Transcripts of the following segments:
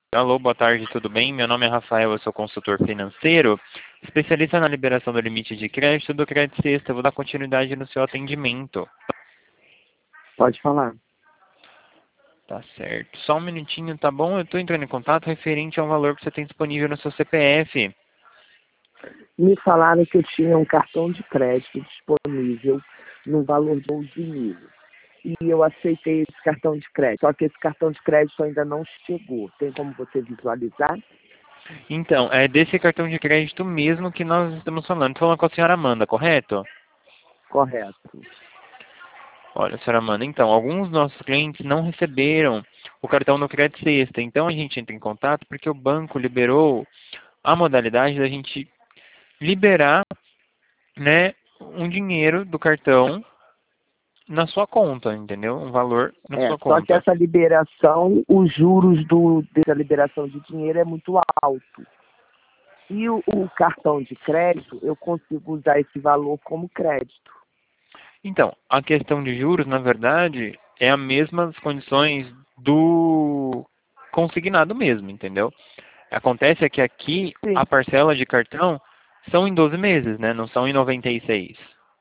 Alô, boa tarde, tudo bem? Meu nome é Rafael, eu sou consultor financeiro, especialista na liberação do limite de crédito do Crédito Sexta. Eu vou dar continuidade no seu atendimento. Pode falar. Tá certo. Só um minutinho, tá bom? Eu estou entrando em contato referente ao valor que você tem disponível no seu CPF. Me falaram que eu tinha um cartão de crédito disponível no valor de 12 mil. E eu aceitei esse cartão de crédito. Só que esse cartão de crédito ainda não chegou. Tem como você visualizar? Então, é desse cartão de crédito mesmo que nós estamos falando. Estou falando com a senhora Amanda, correto? Correto. Olha, senhora Amanda, então, alguns dos nossos clientes não receberam o cartão do Crédito Sexta. Então, a gente entra em contato porque o banco liberou a modalidade da gente liberar, né, um dinheiro do cartão na sua conta, entendeu? Um valor na sua Só que conta. essa liberação, os juros dessa liberação de dinheiro é muito alto. E o cartão de crédito, eu consigo usar esse valor como crédito. Então, a questão de juros, na verdade, é a mesma das condições do consignado mesmo, entendeu? Acontece é que aqui Sim. a parcela de cartão são em 12 meses, né? Não são em 96.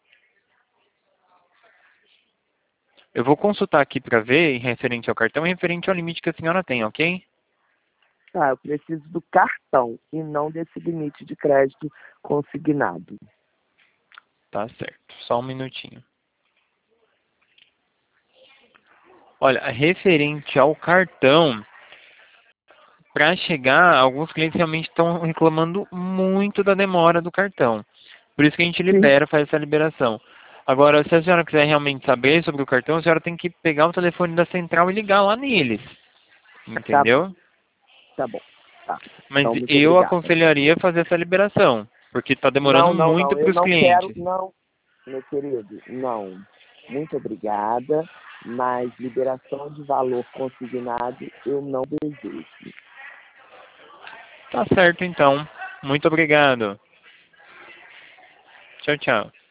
Eu vou consultar aqui para ver, em referente ao cartão e referente ao limite que a senhora tem, ok? Tá, eu preciso do cartão e não desse limite de crédito consignado. Tá certo. Só um minutinho. Olha, referente ao cartão, para chegar, alguns clientes realmente estão reclamando muito da demora do cartão. Por isso que a gente Sim. libera, faz essa liberação. Agora, se a senhora quiser realmente saber sobre o cartão, a senhora tem que pegar o telefone da central e ligar lá neles. Tá bom, Entendeu? tá bom. Tá. Mas Então, muito eu obrigada. aconselharia fazer essa liberação, porque está demorando Não, não, muito não. para Eu os não quero, clientes. não, meu querido, não. Muito obrigada, mas liberação de valor consignado eu não desejo. Tá certo, então. Muito obrigado. Tchau, tchau.